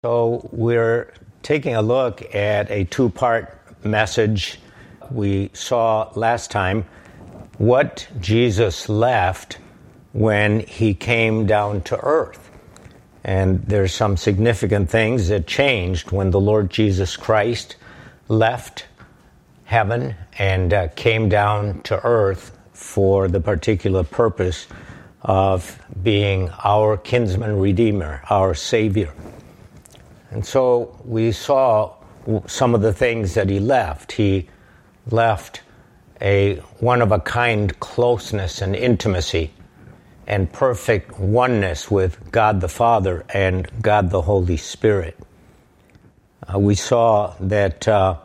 So we're taking a look at a two-part message. We saw last time what Jesus left when he came down to earth. And there's some significant things that changed when the Lord Jesus Christ left heaven and came down to earth for the particular purpose of being our kinsman redeemer, our Savior. And so we saw some of the things that he left. He left a one-of-a-kind closeness and intimacy and perfect oneness with God the Father and God the Holy Spirit. We saw that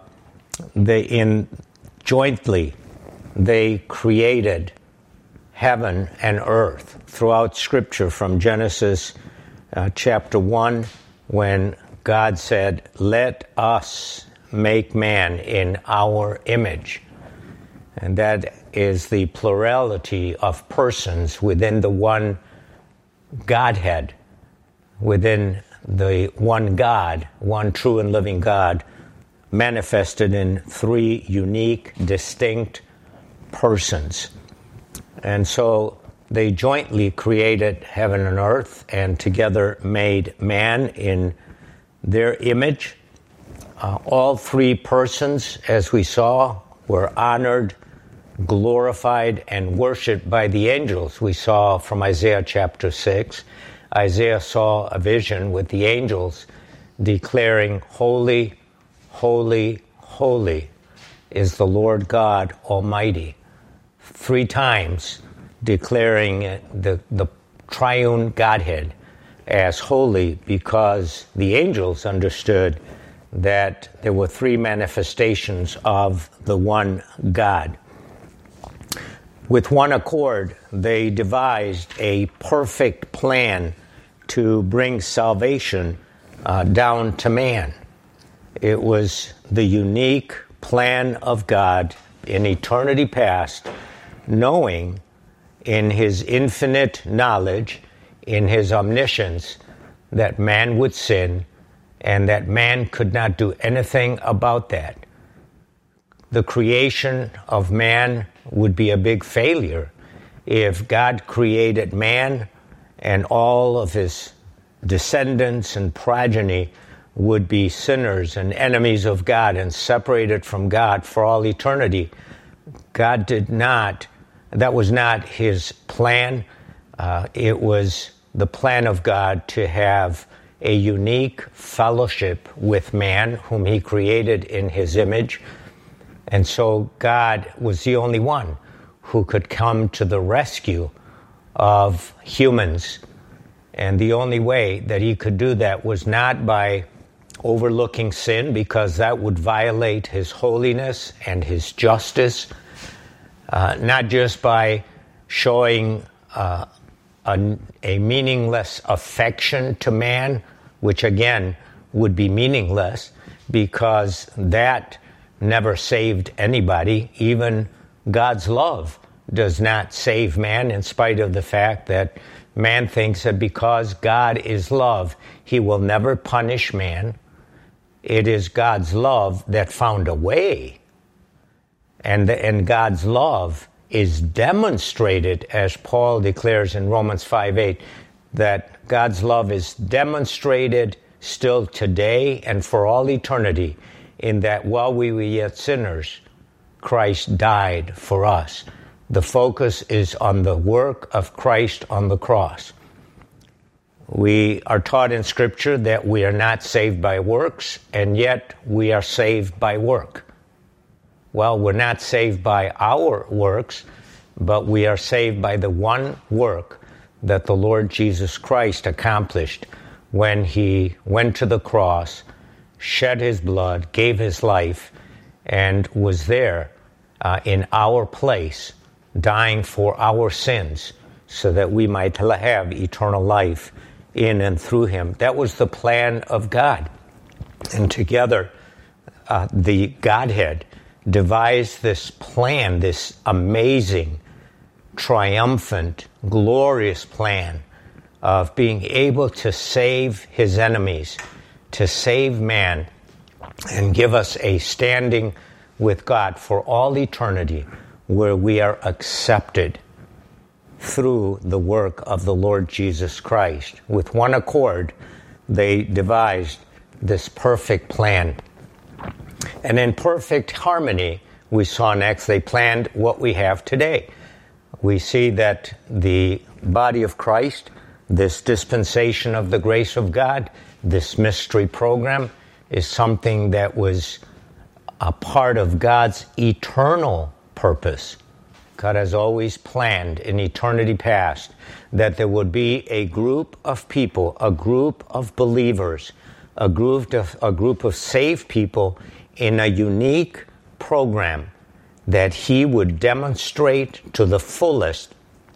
jointly they created heaven and earth throughout Scripture, from Genesis chapter 1, when God said, "Let us make man in our image." And that is the plurality of persons within the one Godhead, within the one God, one true and living God, manifested in three unique, distinct persons. And so they jointly created heaven and earth and together made man in their image. All three persons, as we saw, were honored, glorified, and worshipped by the angels. We saw from Isaiah chapter 6, Isaiah saw a vision with the angels declaring, "Holy, holy, holy is the Lord God Almighty." 3 times declaring the triune Godhead as holy, because the angels understood that there were 3 manifestations of the one God. With one accord, they devised a perfect plan to bring salvation down to man. It was the unique plan of God in eternity past, knowing in his infinite knowledge, in his omniscience, that man would sin and that man could not do anything about that. The creation of man would be a big failure if God created man and all of his descendants and progeny would be sinners and enemies of God and separated from God for all eternity. God did not. That was not his plan. It was the plan of God to have a unique fellowship with man, whom he created in his image. And so God was the only one who could come to the rescue of humans. And the only way that he could do that was not by overlooking sin, because that would violate his holiness and his justice, not just by showing a meaningless affection to man, which again would be meaningless because that never saved anybody. Even God's love does not save man, in spite of the fact that man thinks that because God is love, he will never punish man. It is God's love that found a way. And God's love is demonstrated, as Paul declares in Romans 5:8, that God's love is demonstrated still today and for all eternity, in that while we were yet sinners, Christ died for us. The focus is on the work of Christ on the cross. We are taught in Scripture that we are not saved by works, and yet we are saved by work. Well, we're not saved by our works, but we are saved by the one work that the Lord Jesus Christ accomplished when he went to the cross, shed his blood, gave his life, and was there in our place, dying for our sins, so that we might have eternal life in and through him. That was the plan of God. And together, the Godhead devised this plan, this amazing, triumphant, glorious plan of being able to save his enemies, to save man and give us a standing with God for all eternity, where we are accepted through the work of the Lord Jesus Christ. With one accord, they devised this perfect plan. And in perfect harmony, we saw next, they planned what we have today. We see that the body of Christ, this dispensation of the grace of God, this mystery program, is something that was a part of God's eternal purpose. God has always planned in eternity past that there would be a group of people, a group of believers, a group of saved people in a unique program that He would demonstrate to the fullest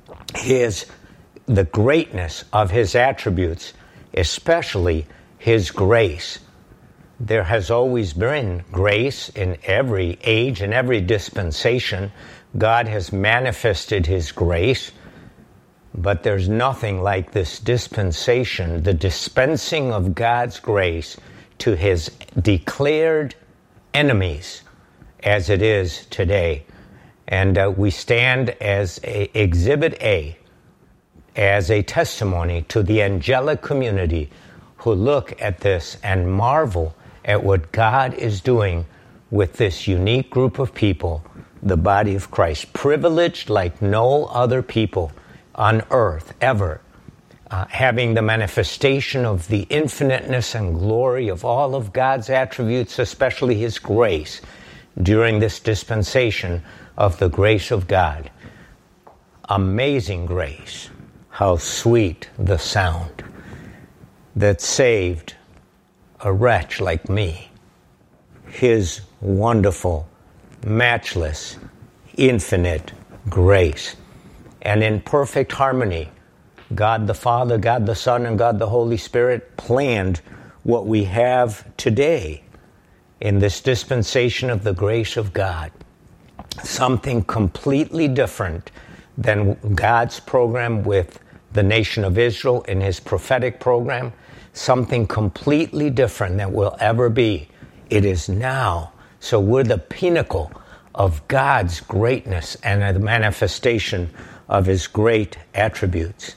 the greatness of His attributes, especially His grace. There has always been grace in every age and every dispensation. God has manifested His grace, but there's nothing like this dispensation, the dispensing of God's grace to His declared enemies, as it is today. And we stand as Exhibit A, as a testimony to the angelic community who look at this and marvel at what God is doing with this unique group of people, the body of Christ, privileged like no other people on earth ever, having the manifestation of the infiniteness and glory of all of God's attributes, especially His grace, during this dispensation of the grace of God. Amazing grace. How sweet the sound that saved a wretch like me. His wonderful, matchless, infinite grace. And in perfect harmony, God the Father, God the Son, and God the Holy Spirit planned what we have today in this dispensation of the grace of God. Something completely different than God's program with the nation of Israel in His prophetic program. Something completely different than will ever be. It is now. So we're the pinnacle of God's greatness and the manifestation of His great attributes.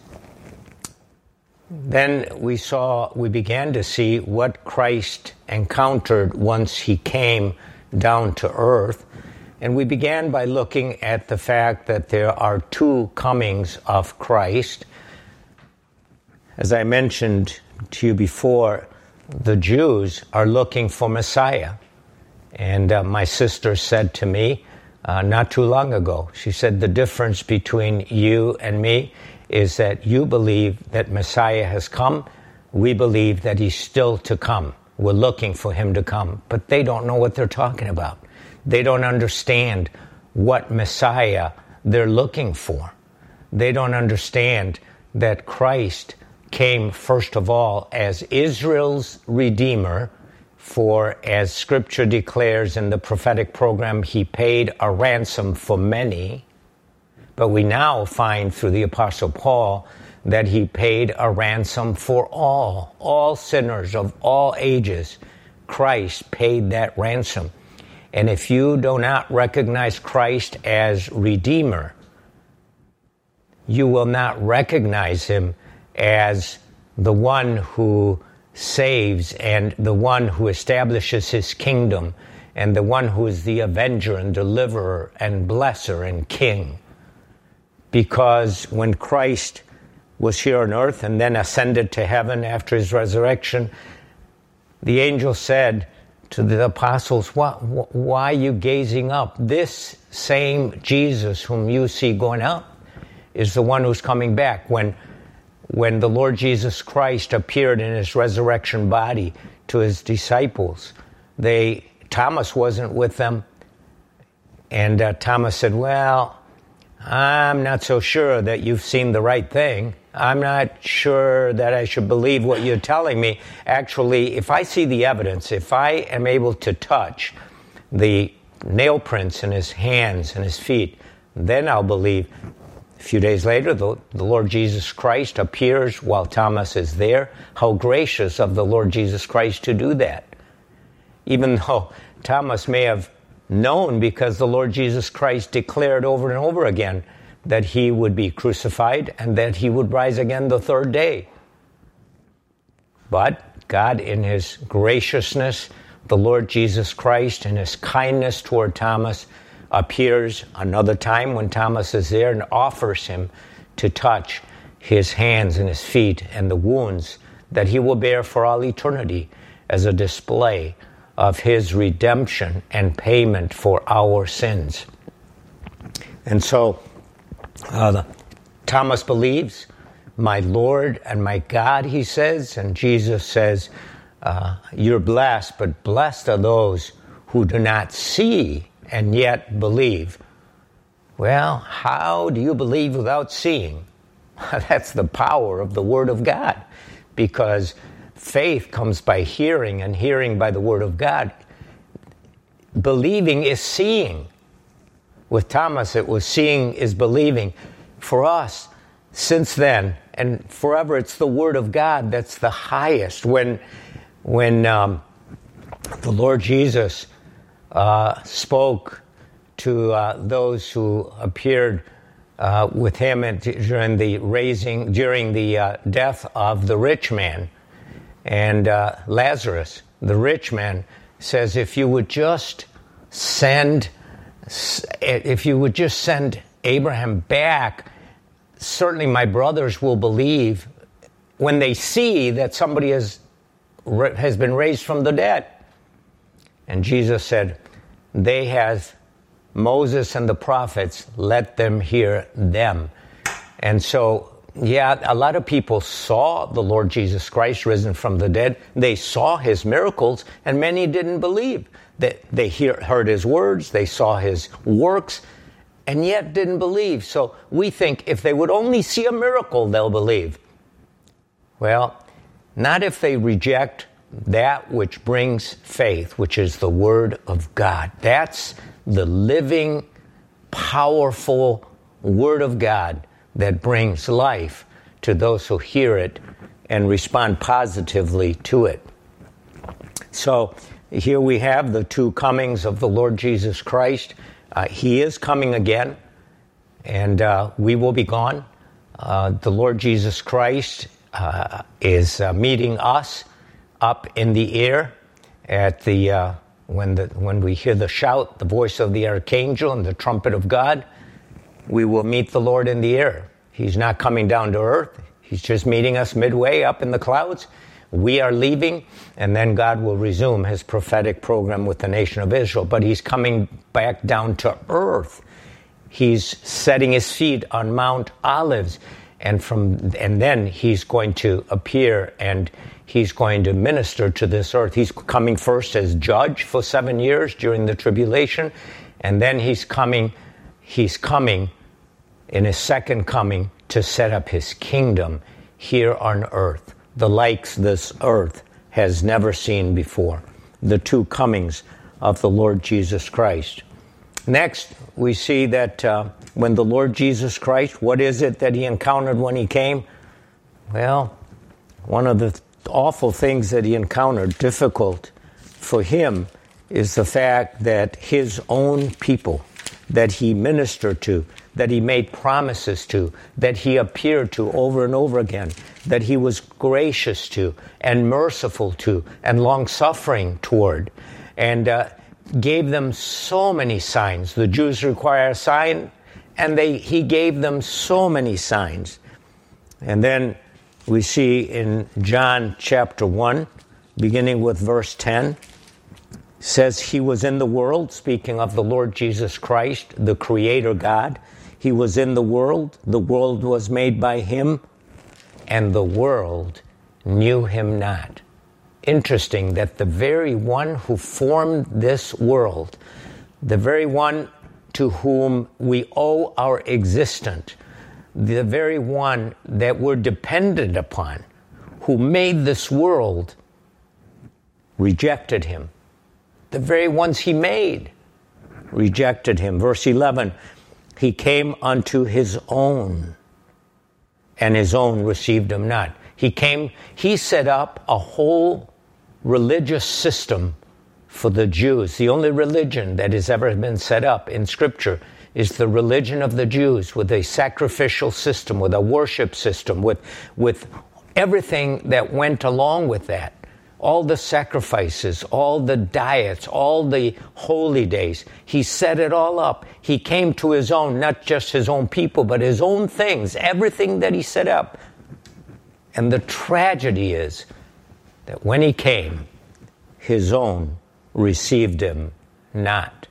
Then we began to see what Christ encountered once He came down to earth. And we began by looking at the fact that there are two comings of Christ. As I mentioned to you before, the Jews are looking for Messiah. And my sister said to me not too long ago, she said, the difference between you and me is that you believe that Messiah has come. We believe that He's still to come. We're looking for Him to come. But they don't know what they're talking about. They don't understand what Messiah they're looking for. They don't understand that Christ came, first of all, as Israel's Redeemer, for as Scripture declares in the prophetic program, He paid a ransom for many. But we now find through the Apostle Paul that He paid a ransom for all sinners of all ages. Christ paid that ransom. And if you do not recognize Christ as Redeemer, you will not recognize Him as the one who saves and the one who establishes His kingdom and the one who is the avenger and deliverer and blesser and king. Because when Christ was here on earth and then ascended to heaven after His resurrection, the angel said to the apostles, why are you gazing up? This same Jesus whom you see going up is the one who's coming back. When the Lord Jesus Christ appeared in His resurrection body to His disciples, Thomas wasn't with them. And Thomas said, well, I'm not so sure that you've seen the right thing. I'm not sure that I should believe what you're telling me. Actually, if I see the evidence, if I am able to touch the nail prints in His hands and His feet, then I'll believe. A few days later, the Lord Jesus Christ appears while Thomas is there. How gracious of the Lord Jesus Christ to do that. Even though Thomas may have known, because the Lord Jesus Christ declared over and over again that he would be crucified and that he would rise again the third day. But God, in his graciousness, the Lord Jesus Christ, in his kindness toward Thomas, appears another time when Thomas is there and offers him to touch his hands and his feet and the wounds that he will bear for all eternity as a display of his redemption and payment for our sins. And so Thomas believes, my Lord and my God, he says, and Jesus says, you're blessed, but blessed are those who do not see and yet believe. Well, how do you believe without seeing? That's the power of the Word of God, because faith comes by hearing, and hearing by the Word of God. Believing is seeing. With Thomas, it was seeing is believing. For us, since then, and forever, it's the Word of God that's the highest. When the Lord Jesus spoke to those who appeared with him during the death of the rich man and Lazarus, the rich man says, if you would just send Abraham back, certainly my brothers will believe when they see that somebody has been raised from the dead. And Jesus said, they have Moses and the prophets, let them hear them. And so, yeah, a lot of people saw the Lord Jesus Christ risen from the dead. They saw his miracles, and many didn't believe. They heard his words, they saw his works, and yet didn't believe. So we think if they would only see a miracle, they'll believe. Well, not if they reject that which brings faith, which is the Word of God. That's the living, powerful Word of God that brings life to those who hear it and respond positively to it. So here we have the two comings of the Lord Jesus Christ. He is coming again, and we will be gone. The Lord Jesus Christ is meeting us up in the air at the when we hear the shout, the voice of the archangel and the trumpet of God. We will meet the Lord in the air. He's not coming down to earth. He's just meeting us midway up in the clouds. We are leaving, and then God will resume his prophetic program with the nation of Israel. But he's coming back down to earth. He's setting his feet on Mount Olives, and then he's going to appear, and he's going to minister to this earth. He's coming first as judge for 7 years during the tribulation, and then he's coming in his second coming to set up his kingdom here on earth, the likes this earth has never seen before. The two comings of the Lord Jesus Christ. Next, we see that when the Lord Jesus Christ, what is it that he encountered when he came? Well, one of the awful things that he encountered, difficult for him, is the fact that his own people that he ministered to, that he made promises to, that he appeared to over and over again, that he was gracious to and merciful to and long-suffering toward, and gave them so many signs. The Jews require a sign, and he gave them so many signs. And then we see in John chapter 1, beginning with verse 10, says he was in the world, speaking of the Lord Jesus Christ, the Creator God. He was in the world was made by him, and the world knew him not. Interesting that the very one who formed this world, the very one to whom we owe our existence, the very one that we're dependent upon, who made this world, rejected him. The very ones he made rejected him. Verse 11, He came unto his own, and his own received him not. He set up a whole religious system for the Jews. The only religion that has ever been set up in Scripture is the religion of the Jews, with a sacrificial system, with a worship system, with everything that went along with that. All the sacrifices, all the diets, all the holy days. He set it all up. He came to his own, not just his own people, but his own things, everything that he set up. And the tragedy is that when he came, his own received him not.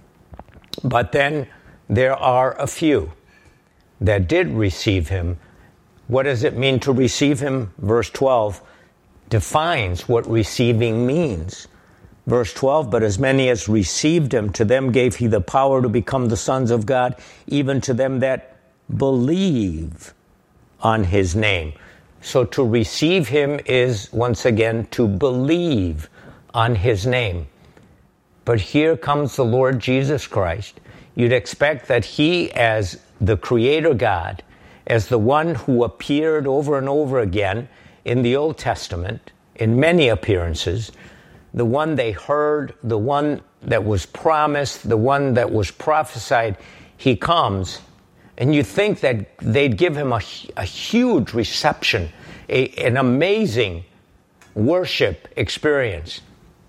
But then there are a few that did receive him. What does it mean to receive him? Verse 12 defines what receiving means. Verse 12, but as many as received him, to them gave he the power to become the sons of God, even to them that believe on his name. So to receive him is, once again, to believe on his name. But here comes the Lord Jesus Christ. You'd expect that he, as the Creator God, as the one who appeared over and over again in the Old Testament, in many appearances, the one they heard, the one that was promised, the one that was prophesied, he comes, and you think that they'd give him a huge reception, an amazing worship experience.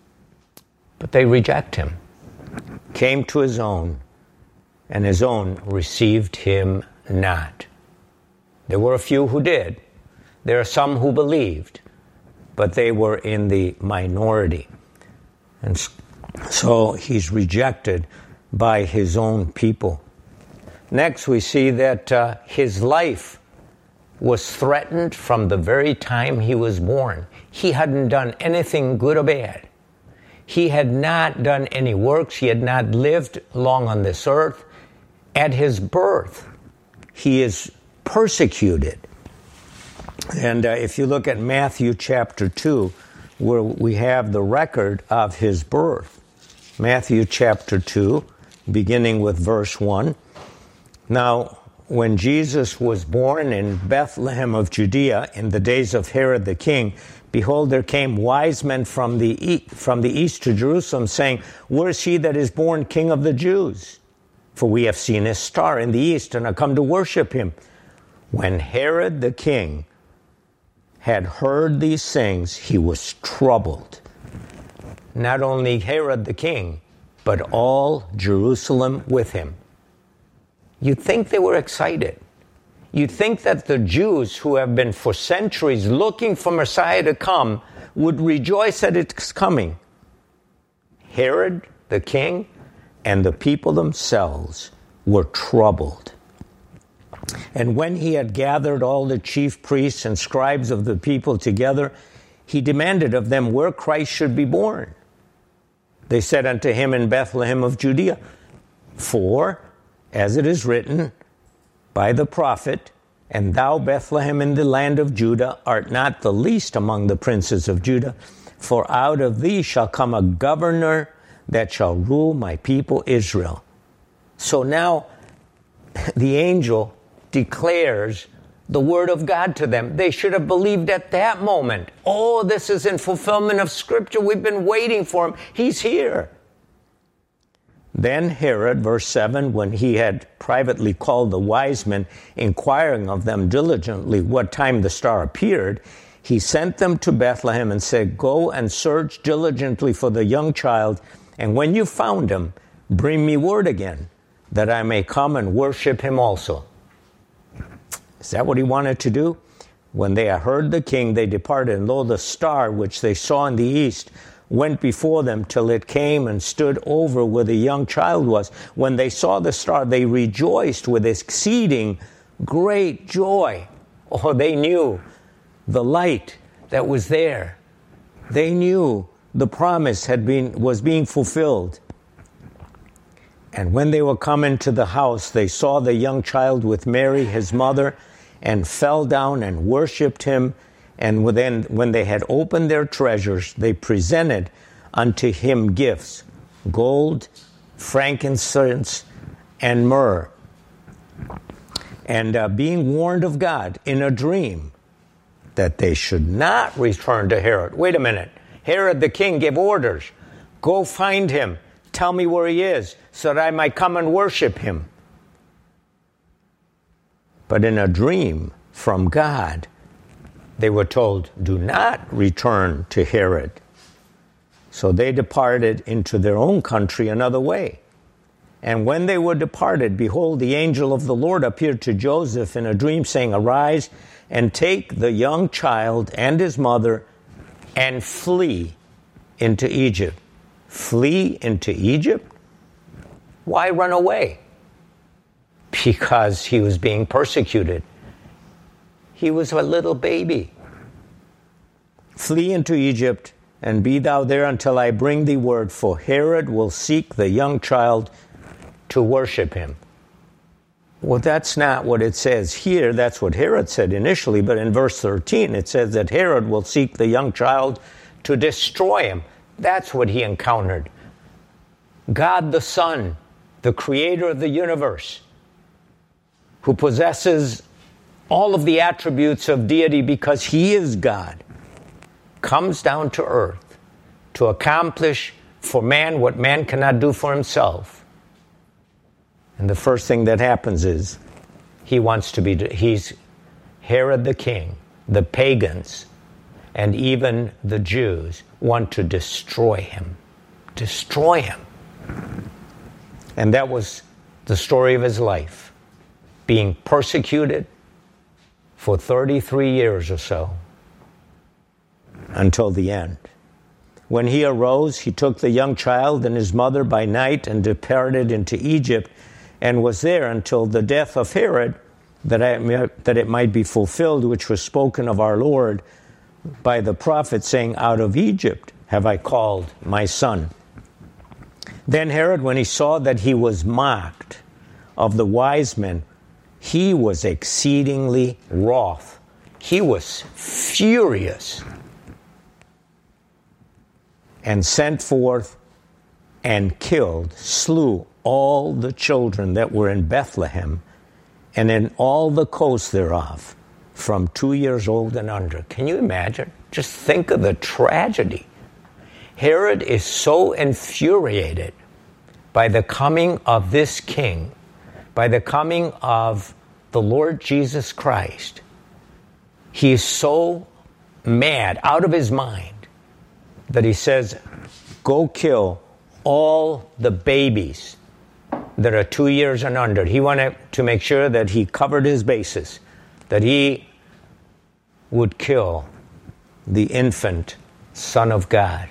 But they reject him. Came to his own, and his own received him not. There were a few who did. There are some who believed, but they were in the minority. And so he's rejected by his own people. Next, we see that his life was threatened from the very time he was born. He hadn't done anything good or bad. He had not done any works. He had not lived long on this earth. At his birth, he is persecuted. And if you look at Matthew chapter 2, where we have the record of his birth. Matthew chapter 2, beginning with verse 1. Now, when Jesus was born in Bethlehem of Judea in the days of Herod the king, behold, there came wise men from the east to Jerusalem, saying, where is he that is born King of the Jews? For we have seen his star in the east, and are come to worship him. When Herod the king had heard these things, he was troubled. Not only Herod the king, but all Jerusalem with him. You'd think they were excited. You'd think that the Jews, who have been for centuries looking for Messiah to come, would rejoice that it's coming. Herod the king and the people themselves were troubled. And when he had gathered all the chief priests and scribes of the people together, he demanded of them where Christ should be born. They said unto him, in Bethlehem of Judea. For, as it is written by the prophet, and thou, Bethlehem, in the land of Judah, art not the least among the princes of Judah, for out of thee shall come a governor that shall rule my people Israel. So now the angel declares the word of God to them. They should have believed at that moment. Oh, this is in fulfillment of Scripture. We've been waiting for him. He's here. Then Herod, verse 7, when he had privately called the wise men, inquiring of them diligently what time the star appeared, he sent them to Bethlehem and said, go and search diligently for the young child, and when you found him, bring me word again, that I may come and worship him also. Is that what he wanted to do? When they had heard the king, they departed, and lo, the star which they saw in the east went before them till it came and stood over where the young child was. When they saw the star, they rejoiced with exceeding great joy. Oh, they knew the light that was there. They knew the promise was being fulfilled. And when they were come into the house, they saw the young child with Mary, his mother, and fell down and worshipped him. And when they had opened their treasures, they presented unto him gifts, gold, frankincense, and myrrh. and being warned of God in a dream that they should not return to Herod. Wait a minute. Herod the king gave orders. Go find him. Tell me where he is so that I might come and worship him. But in a dream from God, they were told, do not return to Herod. So they departed into their own country another way. And when they were departed, behold, the angel of the Lord appeared to Joseph in a dream, saying, arise and take the young child and his mother and flee into Egypt. Flee into Egypt? Why run away? Because he was being persecuted. He was a little baby. Flee into Egypt, and be thou there until I bring thee word, for Herod will seek the young child to worship him. Well, that's not what it says here. That's what Herod said initially, but in verse 13 it says that Herod will seek the young child to destroy him. That's what he encountered. God the Son, the creator of the universe, who possesses all of the attributes of deity because he is God, comes down to earth to accomplish for man what man cannot do for himself. And the first thing that happens is he's Herod the king, the pagans, and even the Jews want to destroy him. Destroy him. And that was the story of his life, being persecuted for 33 years or so, until the end. When he arose, he took the young child and his mother by night and departed into Egypt, and was there until the death of Herod, that it might be fulfilled, which was spoken of our Lord by the prophet, saying, out of Egypt have I called my son. Then Herod, when he saw that he was mocked of the wise men, he was exceedingly wroth. He was furious, and sent forth and slew all the children that were in Bethlehem and in all the coasts thereof, from 2 years old and under. Can you imagine? Just think of the tragedy. Herod is so infuriated by the coming of this king, by the coming of the Lord Jesus Christ. He is so mad, out of his mind, that he says, go kill all the babies that are 2 years and under. He wanted to make sure that he covered his bases, that he would kill the infant Son of God,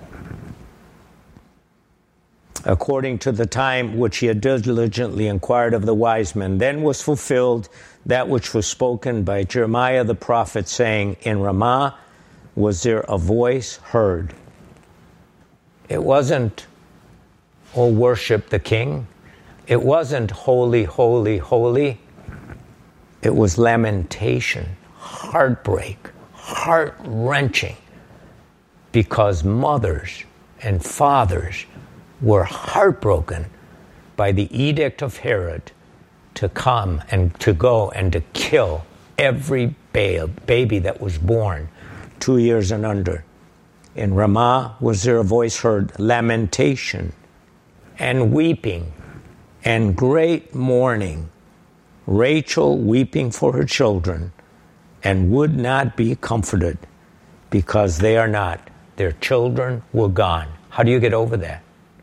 according to the time which he had diligently inquired of the wise men. Then was fulfilled that which was spoken by Jeremiah the prophet, saying, in Ramah was there a voice heard. It wasn't, oh, worship the king. It wasn't holy, holy, holy. It was lamentation, heartbreak, heart-wrenching, because mothers and fathers were heartbroken by the edict of Herod to come and to go and to kill every baby that was born 2 years and under. In Ramah was there a voice heard, lamentation and weeping and great mourning, Rachel weeping for her children, and would not be comforted, because they are not. Their children were gone. How do you get over that?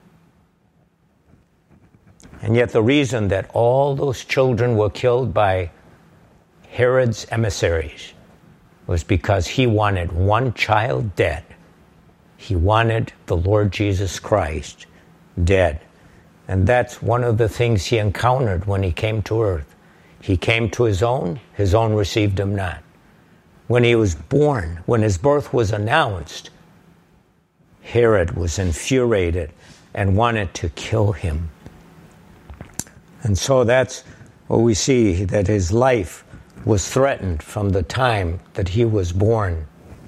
And yet the reason that all those children were killed by Herod's emissaries was because he wanted one child dead. He wanted the Lord Jesus Christ dead. And that's one of the things he encountered when he came to earth. He came to his own received him not. When he was born, when his birth was announced, Herod was infuriated and wanted to kill him. And so that's what we see, that his life was threatened from the time that he was born.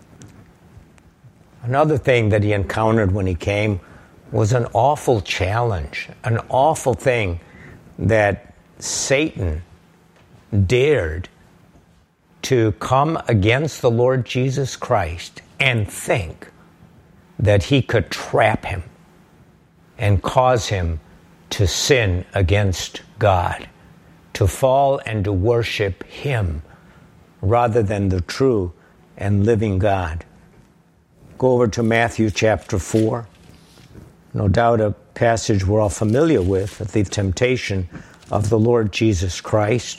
Another thing that he encountered when he came was an awful challenge, an awful thing that Satan dared to come against the Lord Jesus Christ and think that he could trap him and cause him to sin against God, to fall and to worship him rather than the true and living God. Go over to Matthew chapter 4. No doubt a passage we're all familiar with, the temptation of the Lord Jesus Christ.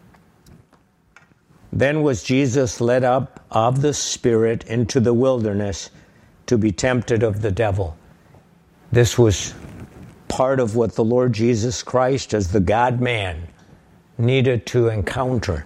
Then was Jesus led up of the Spirit into the wilderness to be tempted of the devil. This was part of what the Lord Jesus Christ, as the God-man, needed to encounter.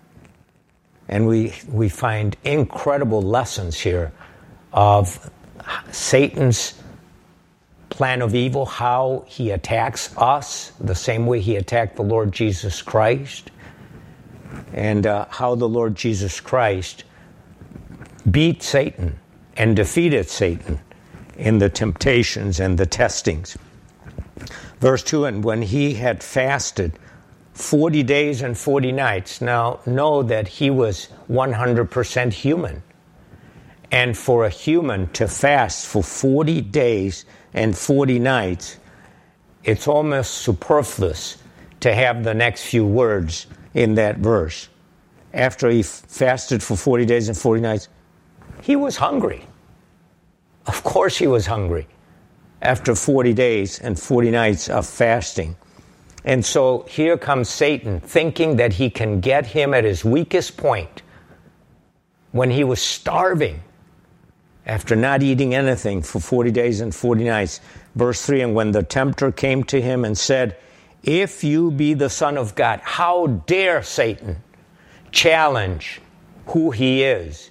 And we find incredible lessons here of Satan's plan of evil, how he attacks us, the same way he attacked the Lord Jesus Christ, and how the Lord Jesus Christ beat Satan and defeated Satan in the temptations and the testings. Verse 2, and when he had fasted 40 days and 40 nights. Now, know that he was 100% human. And for a human to fast for 40 days and 40 nights, it's almost superfluous to have the next few words in that verse. After he fasted for 40 days and 40 nights, he was hungry. Of course he was hungry after 40 days and 40 nights of fasting. And so here comes Satan, thinking that he can get him at his weakest point when he was starving after not eating anything for 40 days and 40 nights. Verse 3, and when the tempter came to him and said, if you be the Son of God, how dare Satan challenge who he is?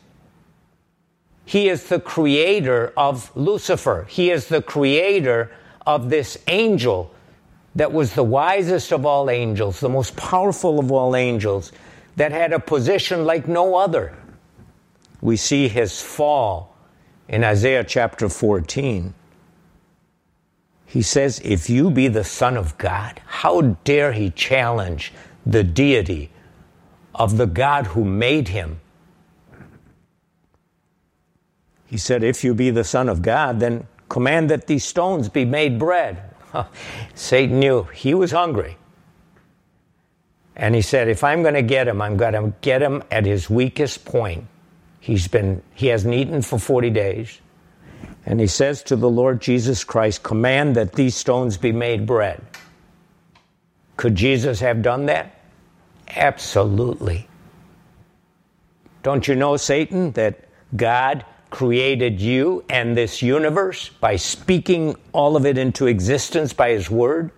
He is the creator of Lucifer. He is the creator of this angel that was the wisest of all angels, the most powerful of all angels, that had a position like no other. We see his fall in Isaiah chapter 14. He says, if you be the Son of God, how dare he challenge the deity of the God who made him? He said, if you be the Son of God, then command that these stones be made bread. Satan knew he was hungry. And he said, if I'm going to get him, I'm going to get him at his weakest point. He hasn't eaten for 40 days. And he says to the Lord Jesus Christ, command that these stones be made bread. Could Jesus have done that? Absolutely. Don't you know, Satan, that God created you and this universe by speaking all of it into existence by his word?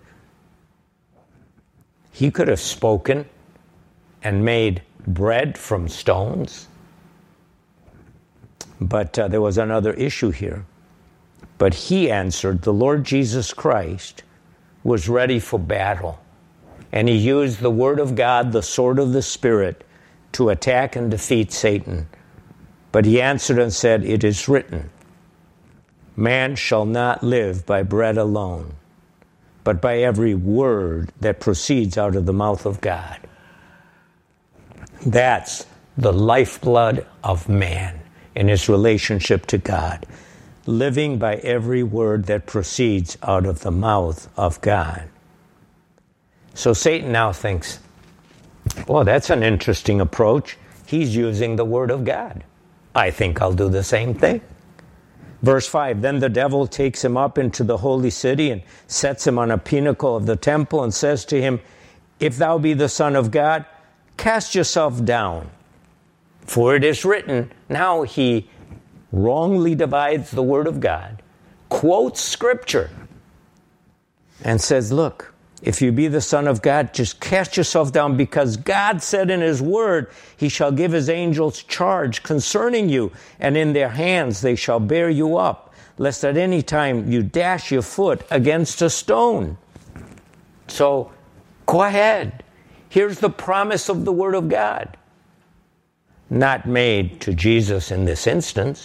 He could have spoken and made bread from stones. But there was another issue here. But he answered, the Lord Jesus Christ was ready for battle. And he used the word of God, the sword of the Spirit, to attack and defeat Satan. But he answered and said, it is written, man shall not live by bread alone, but by every word that proceeds out of the mouth of God. That's the lifeblood of man in his relationship to God, living by every word that proceeds out of the mouth of God. So Satan now thinks, well, that's an interesting approach. He's using the word of God. I think I'll do the same thing. Verse 5, then the devil takes him up into the holy city and sets him on a pinnacle of the temple and says to him, if thou be the Son of God, cast yourself down. For it is written. Now he wrongly divides the word of God, quotes Scripture, and says, look, if you be the Son of God, just cast yourself down, because God said in his word, he shall give his angels charge concerning you, and in their hands they shall bear you up, lest at any time you dash your foot against a stone. So, go ahead. Here's the promise of the word of God. Not made to Jesus in this instance.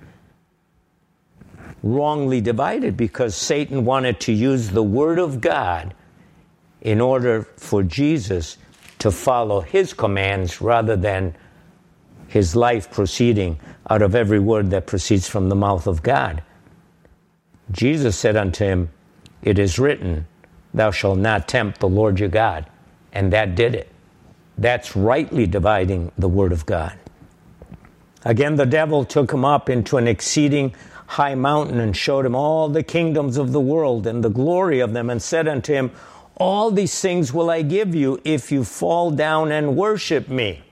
Wrongly divided, because Satan wanted to use the word of God in order for Jesus to follow his commands rather than his life proceeding out of every word that proceeds from the mouth of God. Jesus said unto him, "It is written, thou shalt not tempt the Lord your God." And that did it. That's rightly dividing the word of God. Again, the devil took him up into an exceeding high mountain and showed him all the kingdoms of the world and the glory of them, and said unto him, "All these things will I give you if you fall down and worship me."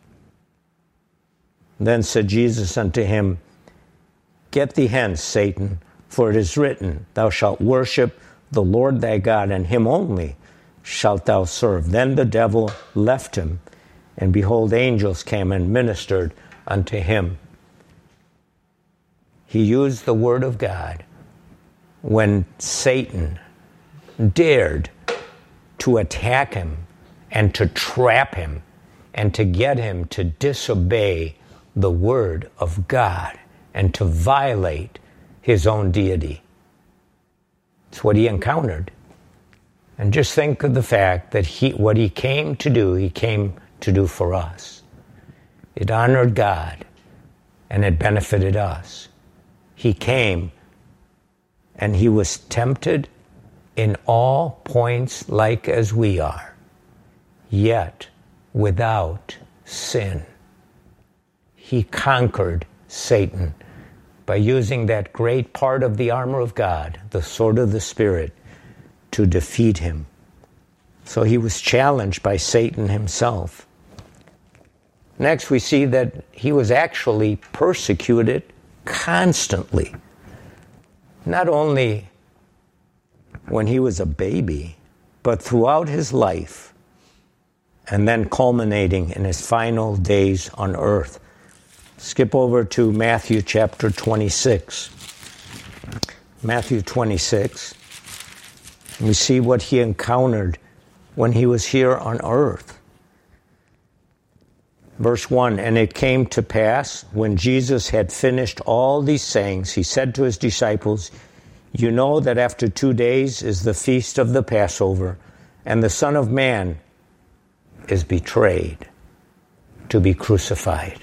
Then said Jesus unto him, "Get thee hence, Satan, for it is written, thou shalt worship the Lord thy God, and him only shalt thou serve." Then the devil left him, and behold, angels came and ministered unto him. He used the word of God when Satan dared to attack him and to trap him and to get him to disobey the word of God and to violate his own deity. It's what he encountered. And just think of the fact that what he came to do for us. It honored God and it benefited us. He came and he was tempted in all points like as we are, yet without sin. He conquered Satan by using that great part of the armor of God, the sword of the Spirit, to defeat him. So he was challenged by Satan himself. Next, we see that he was actually persecuted constantly. Not only when he was a baby, but throughout his life, and then culminating in his final days on earth. Skip over to Matthew chapter 26. Matthew 26. We see what he encountered when he was here on earth. Verse 1, "And it came to pass, when Jesus had finished all these sayings, he said to his disciples, You know that after 2 days is the feast of the Passover, and the Son of Man is betrayed to be crucified.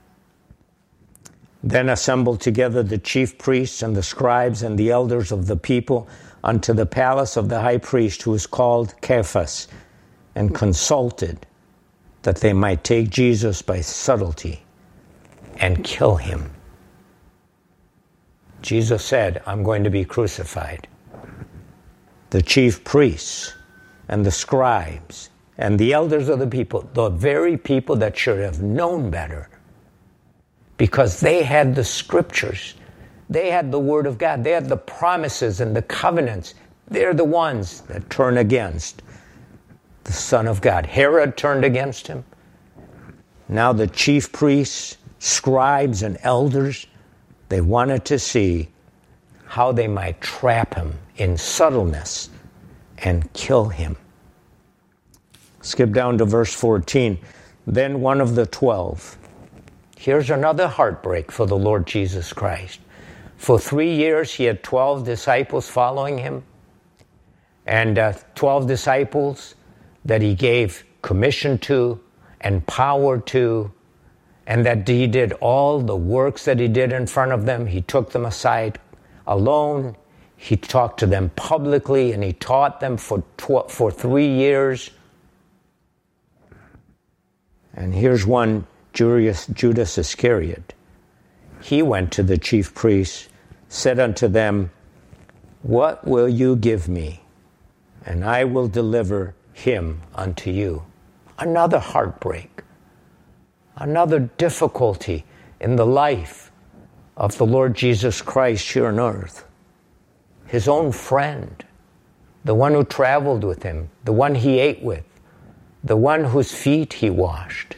Then assembled together the chief priests and the scribes and the elders of the people unto the palace of the high priest, who is called Caiaphas, and consulted that they might take Jesus by subtlety and kill him. Jesus said, I'm going to be crucified. The chief priests and the scribes and the elders of the people, the very people that should have known better, because they had the scriptures, they had the word of God, they had the promises and the covenants. They're the ones that turn against the Son of God. Herod turned against him. Now the chief priests, scribes, and elders, they wanted to see how they might trap him in subtleness and kill him. Skip down to verse 14. Then one of the 12. Here's another heartbreak for the Lord Jesus Christ. For 3 years he had 12 disciples following him, and 12 disciples that he gave commission to and power to, and that he did all the works that he did in front of them. He took them aside alone. He talked to them publicly, and he taught them for 3 years. And here's one, Judas Iscariot. He went to the chief priests, said unto them, What will you give me? And I will deliver him unto you. Another heartbreak. Another difficulty in the life of the Lord Jesus Christ here on earth. His own friend, the one who traveled with him, the one he ate with, the one whose feet he washed.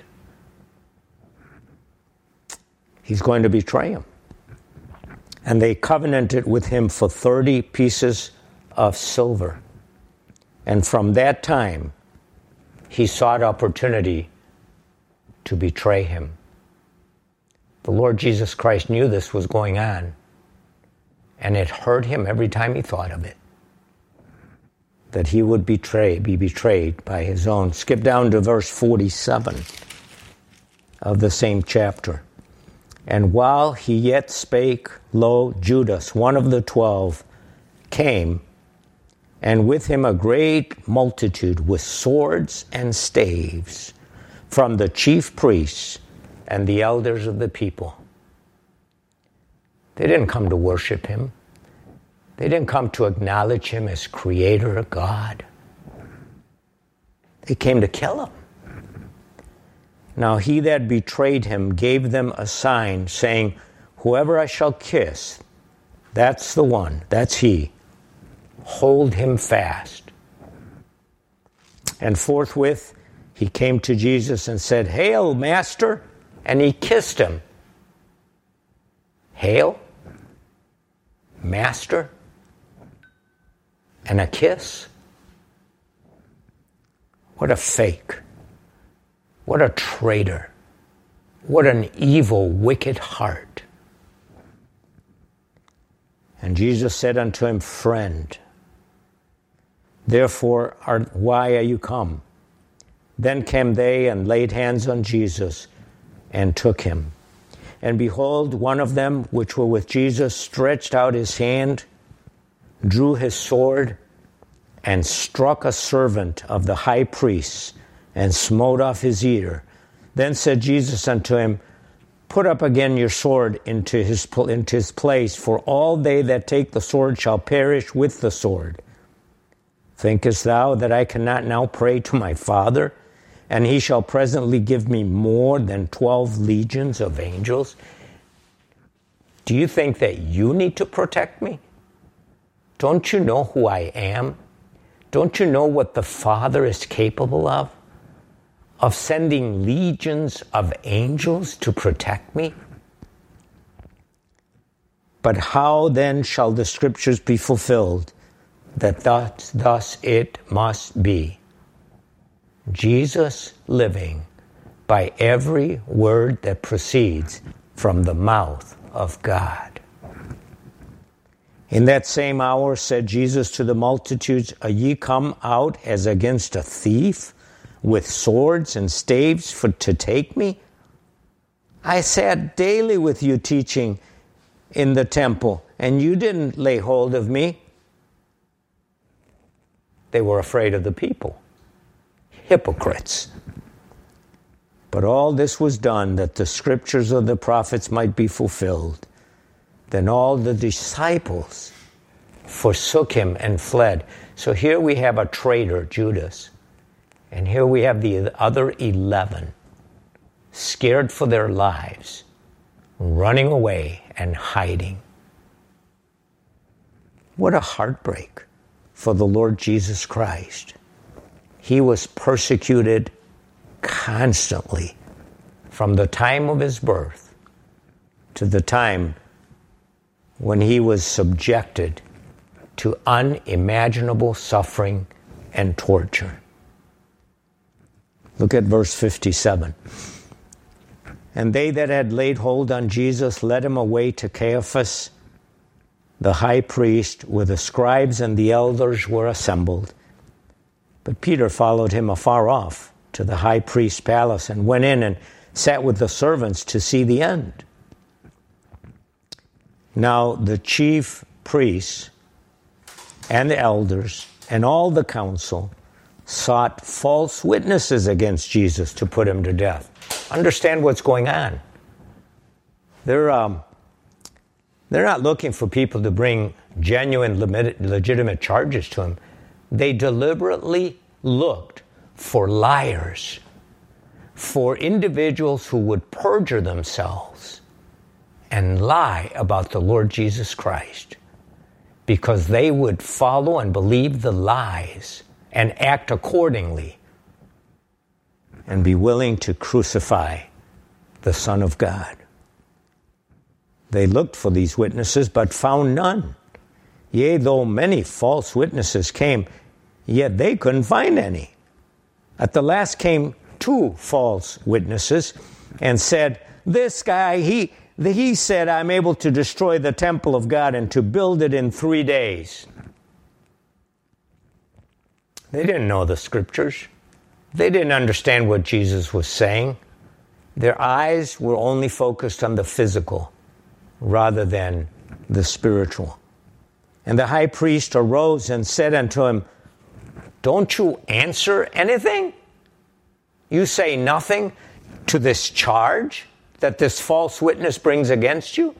He's going to betray him. And they covenanted with him for 30 pieces of silver. And from that time, he sought opportunity to betray him. The Lord Jesus Christ knew this was going on, and it hurt him every time he thought of it. that he would be betrayed by his own. Skip down to verse 47 of the same chapter. And while he yet spake, lo, Judas, one of the 12, came, and with him a great multitude with swords and staves from the chief priests and the elders of the people. They didn't come to worship him. They didn't come to acknowledge him as creator of God. They came to kill him. Now he that betrayed him gave them a sign, saying, whoever I shall kiss, that's the one, that's he. Hold him fast. And forthwith he came to Jesus and said, Hail, Master! And he kissed him. Hail? Master? And a kiss? What a fake. What a traitor. What an evil, wicked heart. And Jesus said unto him, Friend, therefore why are you come? Then came they and laid hands on Jesus and took him. And behold, one of them which were with Jesus stretched out his hand, drew his sword, and struck a servant of the high priest, and smote off his ear. Then said Jesus unto him, Put up again your sword into his place, for all they that take the sword shall perish with the sword. Thinkest thou that I cannot now pray to my Father, and he shall presently give me more than 12 legions of angels? Do you think that you need to protect me? Don't you know who I am? Don't you know what the Father is capable of? Of sending legions of angels to protect me? But how then shall the scriptures be fulfilled, that thus it must be? Jesus living by every word that proceeds from the mouth of God. In that same hour said Jesus to the multitudes, Are ye come out as against a thief, with swords and staves to take me? I sat daily with you teaching in the temple, and you didn't lay hold of me. They were afraid of the people. Hypocrites. But all this was done that the scriptures of the prophets might be fulfilled. Then all the disciples forsook him and fled. So here we have a traitor, Judas. And here we have the other 11, scared for their lives, running away and hiding. What a heartbreak for the Lord Jesus Christ. He was persecuted constantly from the time of his birth to the time when he was subjected to unimaginable suffering and torture. Look at verse 57. And they that had laid hold on Jesus led him away to Caiaphas, the high priest, where the scribes and the elders were assembled. But Peter followed him afar off to the high priest's palace and went in and sat with the servants to see the end. Now the chief priests and the elders and all the council sought false witnesses against Jesus to put him to death. Understand what's going on. They're not looking for people to bring genuine, legitimate charges to him. They deliberately looked for liars, for individuals who would perjure themselves and lie about the Lord Jesus Christ, because they would follow and believe the lies and act accordingly and be willing to crucify the Son of God. They looked for these witnesses, but found none. Yea, though many false witnesses came, yet they couldn't find any. At the last came 2 false witnesses and said, This guy, he said, I'm able to destroy the temple of God and to build it in 3 days. They didn't know the scriptures. They didn't understand what Jesus was saying. Their eyes were only focused on the physical rather than the spiritual. And the high priest arose and said unto him, don't you answer anything? You say nothing to this charge that this false witness brings against you?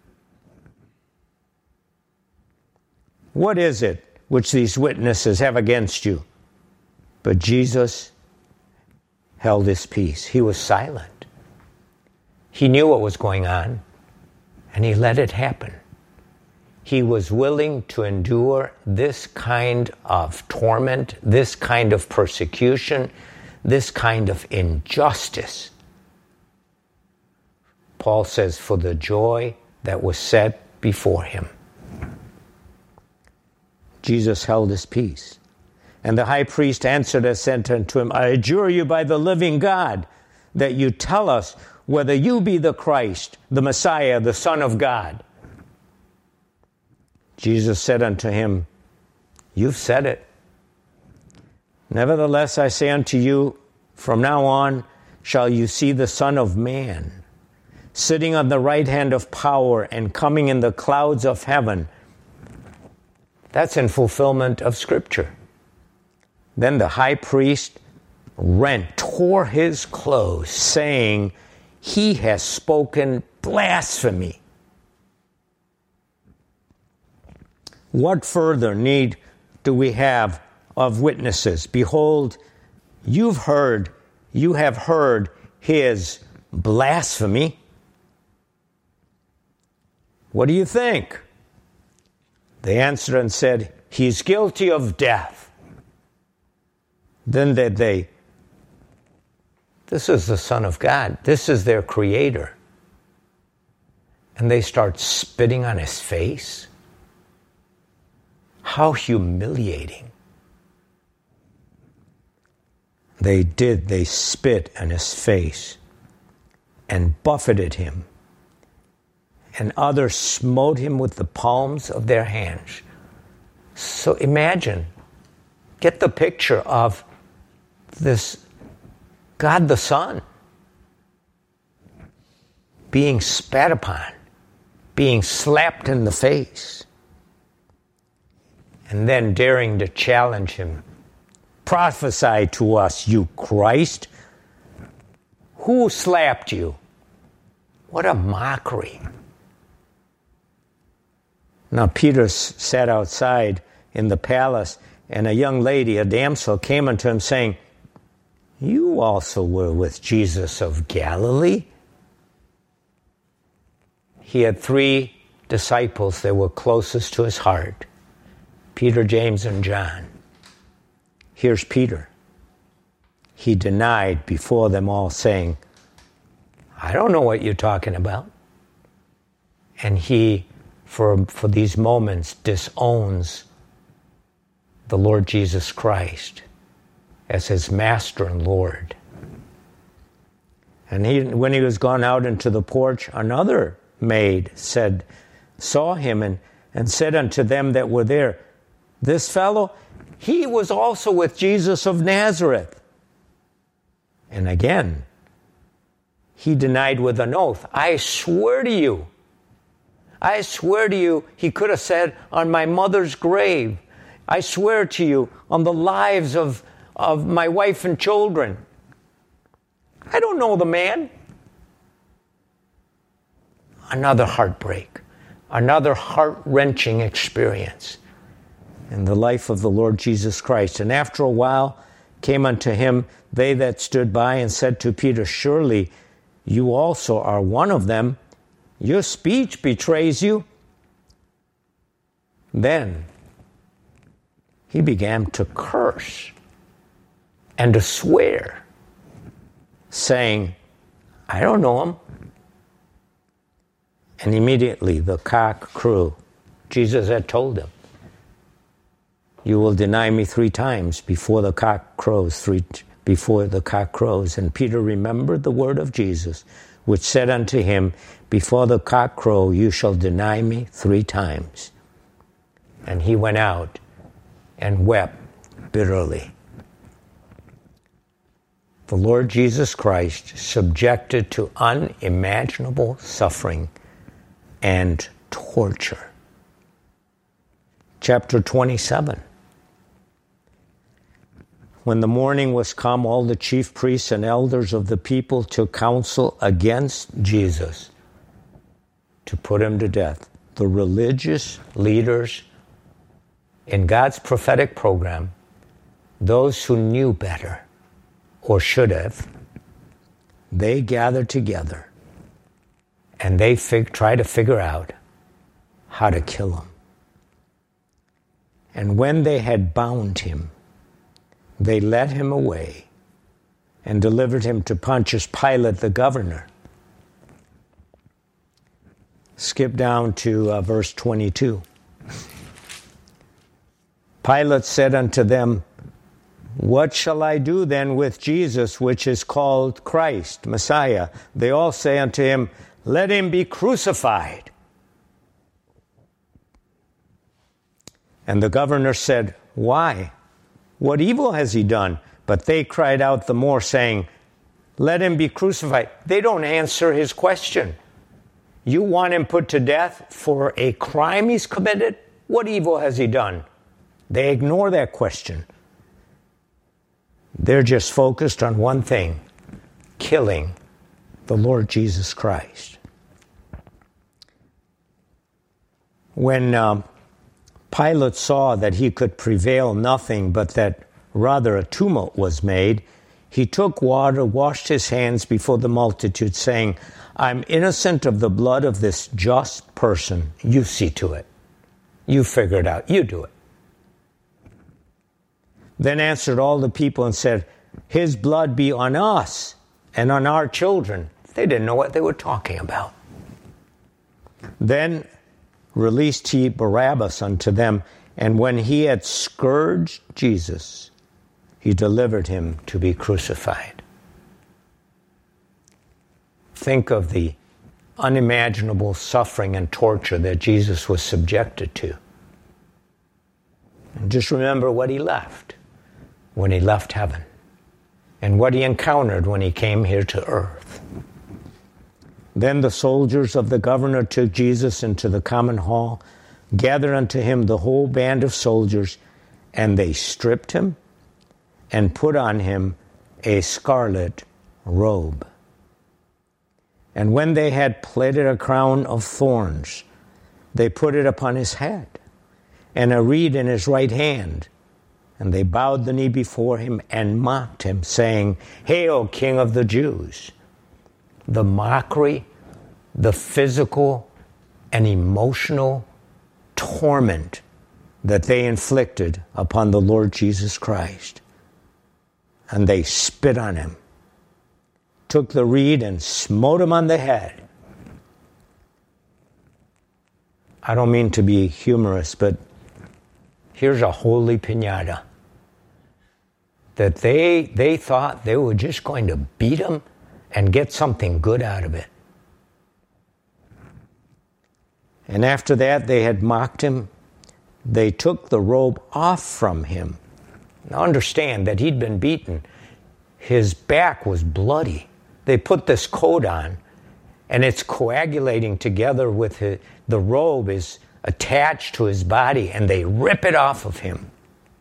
What is it which these witnesses have against you? But Jesus held his peace. He was silent. He knew what was going on, and he let it happen. He was willing to endure this kind of torment, this kind of persecution, this kind of injustice. Paul says, for the joy that was set before him. Jesus held his peace. And the high priest answered and said unto him, I adjure you by the living God, that you tell us whether you be the Christ, the Messiah, the Son of God. Jesus said unto him, you've said it. Nevertheless, I say unto you, from now on shall you see the Son of Man sitting on the right hand of power and coming in the clouds of heaven. That's in fulfillment of Scripture. Then the high priest tore his clothes, saying, he has spoken blasphemy. What further need do we have of witnesses? Behold, you have heard his blasphemy. What do you think? They answered and said, he is guilty of death. Then this is the Son of God. This is their Creator. And they start spitting on his face. How humiliating. They spit on his face and buffeted him. And others smote him with the palms of their hands. So imagine, get the picture of this God the Son being spat upon, being slapped in the face, and then daring to challenge him. Prophesy to us, you Christ. Who slapped you? What a mockery. Now Peter sat outside in the palace, and a young lady, a damsel, came unto him saying, you also were with Jesus of Galilee. He had 3 disciples that were closest to his heart, Peter, James, and John. Here's Peter. He denied before them all, saying, I don't know what you're talking about. And he, for these moments, disowns the Lord Jesus Christ as his master and Lord. And when he was gone out into the porch, another maid saw him and said unto them that were there, this fellow, he was also with Jesus of Nazareth. And again, he denied with an oath, I swear to you, he could have said, on my mother's grave, I swear to you, on the lives of my wife and children. I don't know the man. Another heartbreak, another heart-wrenching experience in the life of the Lord Jesus Christ. And after a while came unto him they that stood by and said to Peter, surely you also are one of them. Your speech betrays you. Then he began to curse and to swear, saying, I don't know him. And immediately the cock crew. Jesus had told him, you will deny me 3 times before the cock crows, And Peter remembered the word of Jesus, which said unto him, before the cock crow, you shall deny me 3 times. And he went out and wept bitterly. The Lord Jesus Christ subjected to unimaginable suffering and torture. Chapter 27. When the morning was come, all the chief priests and elders of the people took counsel against Jesus to put him to death. The religious leaders in God's prophetic program, those who knew better, or should have, they gathered together and they tried to figure out how to kill him. And when they had bound him, they led him away and delivered him to Pontius Pilate, the governor. Skip down to verse 22. Pilate said unto them, What shall I do then with Jesus, which is called Christ, Messiah? They all say unto him, Let him be crucified. And the governor said, Why? What evil has he done? But they cried out the more, saying, Let him be crucified. They don't answer his question. You want him put to death for a crime he's committed? What evil has he done? They ignore that question. They're just focused on one thing, killing the Lord Jesus Christ. When Pilate saw that he could prevail nothing, but that rather a tumult was made, he took water, washed his hands before the multitude, saying, I'm innocent of the blood of this just person. You see to it. You figure it out. You do it. Then answered all the people and said, His blood be on us and on our children. They didn't know what they were talking about. Then released he Barabbas unto them, and when he had scourged Jesus, he delivered him to be crucified. Think of the unimaginable suffering and torture that Jesus was subjected to. And just remember what he left when he left heaven, and what he encountered when he came here to earth. Then the soldiers of the governor took Jesus into the common hall, gathered unto him the whole band of soldiers, and they stripped him and put on him a scarlet robe. And when they had plaited a crown of thorns, they put it upon his head, and a reed in his right hand. And they bowed the knee before him and mocked him, saying, Hail, King of the Jews! The mockery, the physical and emotional torment that they inflicted upon the Lord Jesus Christ. And they spit on him, took the reed and smote him on the head. I don't mean to be humorous, but here's a holy piñata. That they thought they were just going to beat him and get something good out of it. And after that, they had mocked him. They took the robe off from him. Now understand that he'd been beaten. His back was bloody. They put this coat on, and it's coagulating together with the robe is attached to his body, and they rip it off of him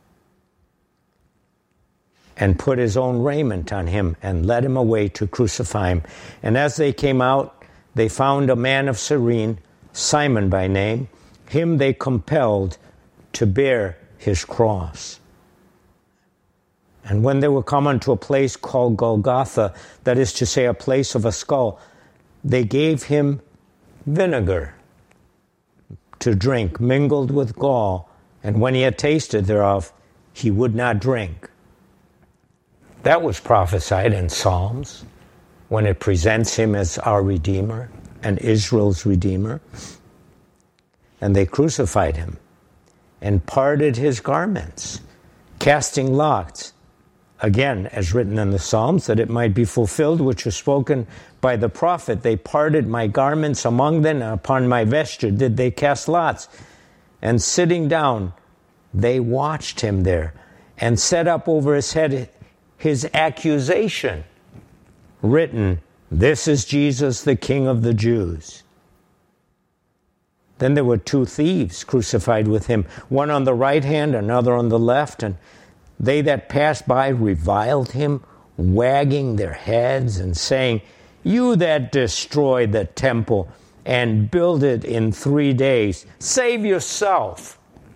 and put his own raiment on him and led him away to crucify him. And as they came out, they found a man of Cyrene, Simon by name. Him they compelled to bear his cross. And when they were come unto a place called Golgotha, that is to say, a place of a skull, they gave him vinegar to drink, mingled with gall, and when he had tasted thereof, he would not drink. That was prophesied in Psalms, when it presents him as our Redeemer and Israel's Redeemer. And they crucified him and parted his garments, casting lots, again, as written in the Psalms, that it might be fulfilled, which was spoken by the prophet. They parted my garments among them, and upon my vesture did they cast lots. And sitting down, they watched him there. and set up over his head his accusation, written, "This is Jesus, the King of the Jews." Then there were two thieves crucified with him, one on the right hand, another on the left, and they that passed by reviled him, wagging their heads and saying, "You that destroyed the temple and build it in 3 days, save yourself."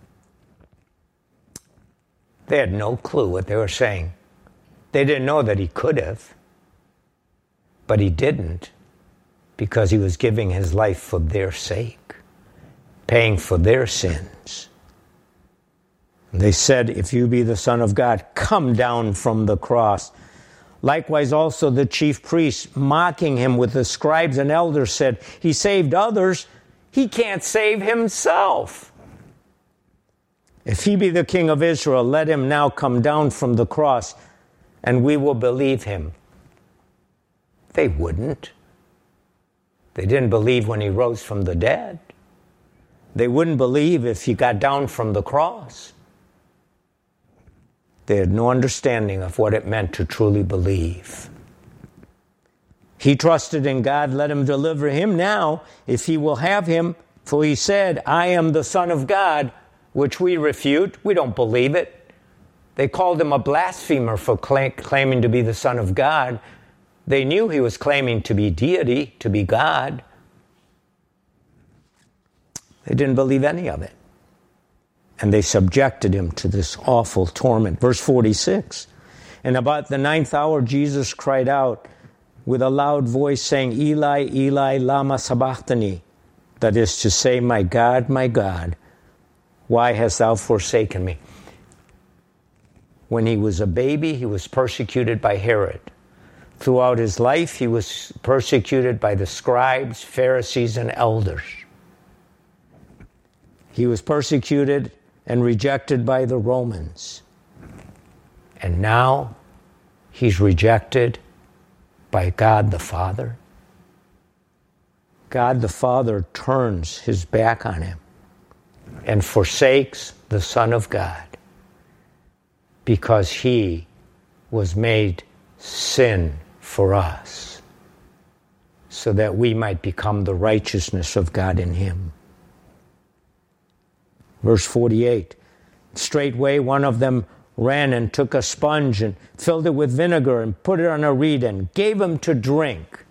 They had no clue what they were saying. They didn't know that he could have, but he didn't, because he was giving his life for their sake, paying for their sins. They said, "If you be the Son of God, come down from the cross." Likewise also the chief priests, mocking him with the scribes and elders, said, "He saved others, he can't save himself. If he be the King of Israel, let him now come down from the cross, and we will believe him." They wouldn't. They didn't believe when he rose from the dead. They wouldn't believe if he got down from the cross. They had no understanding of what it meant to truly believe. He trusted in God, let him deliver him now, if he will have him. For he said, "I am the Son of God," which we refute. We don't believe it. They called him a blasphemer for claiming to be the Son of God. They knew he was claiming to be deity, to be God. They didn't believe any of it. And they subjected him to this awful torment. Verse 46, "And about the 9th hour Jesus cried out with a loud voice, saying, Eli, Eli, lama sabachthani," that is to say, my God, why hast thou forsaken me?" When he was a baby, he was persecuted by Herod. Throughout his life, he was persecuted by the scribes, Pharisees, and elders. He was persecuted and rejected by the Romans. And now he's rejected by God the Father. God the Father turns his back on him and forsakes the Son of God because he was made sin for us so that we might become the righteousness of God in him. Verse 48, "Straightway one of them ran and took a sponge and filled it with vinegar and put it on a reed and gave him to drink."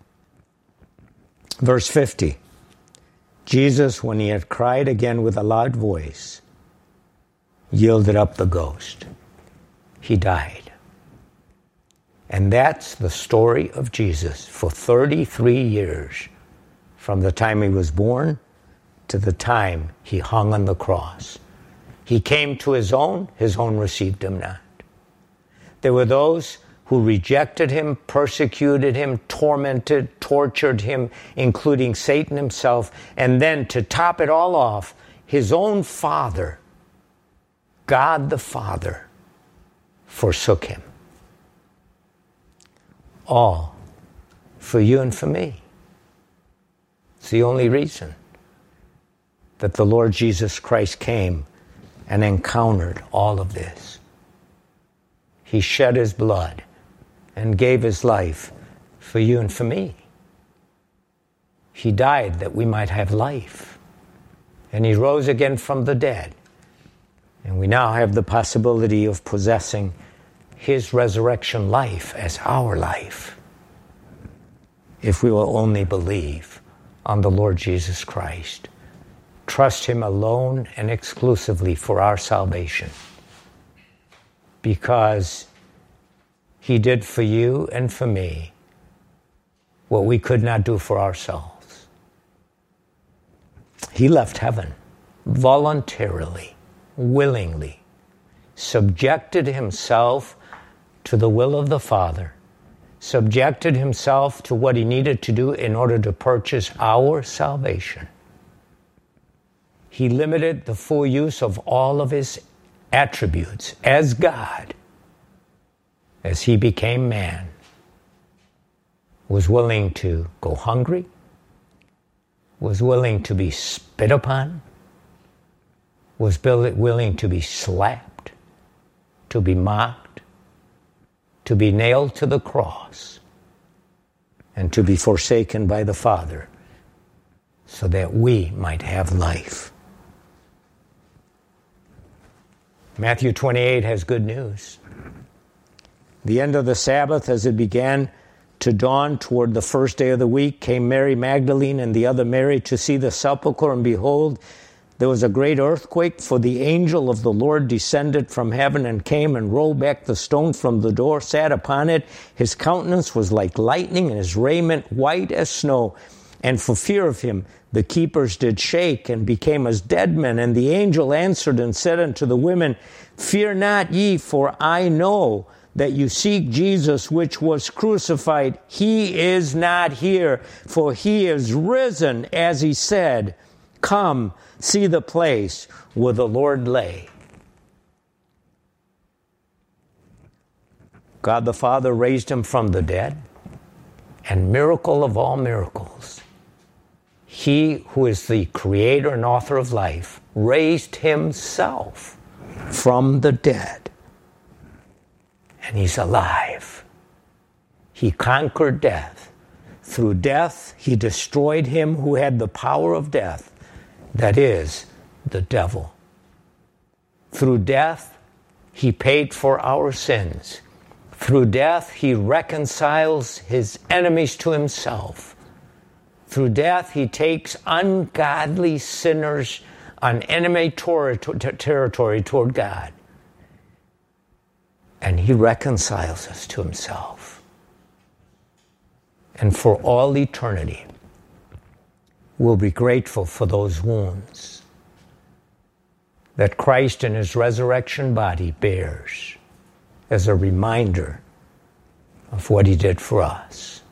Verse 50, "Jesus, when he had cried again with a loud voice, yielded up the ghost." He died. And that's the story of Jesus for 33 years, from the time he was born to the time he hung on the cross. He came to his own received him not. There were those who rejected him, persecuted him, tormented, tortured him, including Satan himself, and then to top it all off, his own Father, God the Father, forsook him. All for you and for me. It's the only reason that the Lord Jesus Christ came and encountered all of this. He shed his blood and gave his life for you and for me. He died that we might have life. And he rose again from the dead. And we now have the possibility of possessing his resurrection life as our life, if we will only believe on the Lord Jesus Christ. Trust him alone and exclusively for our salvation, because he did for you and for me what we could not do for ourselves. He left heaven voluntarily, willingly, subjected himself to the will of the Father, subjected himself to what he needed to do in order to purchase our salvation. He limited the full use of all of his attributes as God as he became man, was willing to go hungry, was willing to be spit upon, was willing to be slapped, to be mocked, to be nailed to the cross, and to be forsaken by the Father, so that we might have life. Matthew 28 has good news. The end of the Sabbath, as it began to dawn toward the first day of the week, came Mary Magdalene and the other Mary to see the sepulchre, and behold, there was a great earthquake, for the angel of the Lord descended from heaven and came and rolled back the stone from the door, sat upon it. His countenance was like lightning, and his raiment white as snow. And for fear of him, the keepers did shake and became as dead men. And the angel answered and said unto the women, Fear not ye, for I know that you seek Jesus, which was crucified. He is not here, for he is risen, as he said. Come, see the place where the Lord lay. God the Father raised him from the dead, and miracle of all miracles, he who is the creator and author of life raised himself from the dead, and he's alive. He conquered death. Through death, he destroyed him who had the power of death, that is, the devil. Through death, he paid for our sins. Through death, he reconciles his enemies to himself. Through death, he takes ungodly sinners on enemy territory toward God, and he reconciles us to himself. And for all eternity, we'll be grateful for those wounds that Christ in his resurrection body bears as a reminder of what he did for us.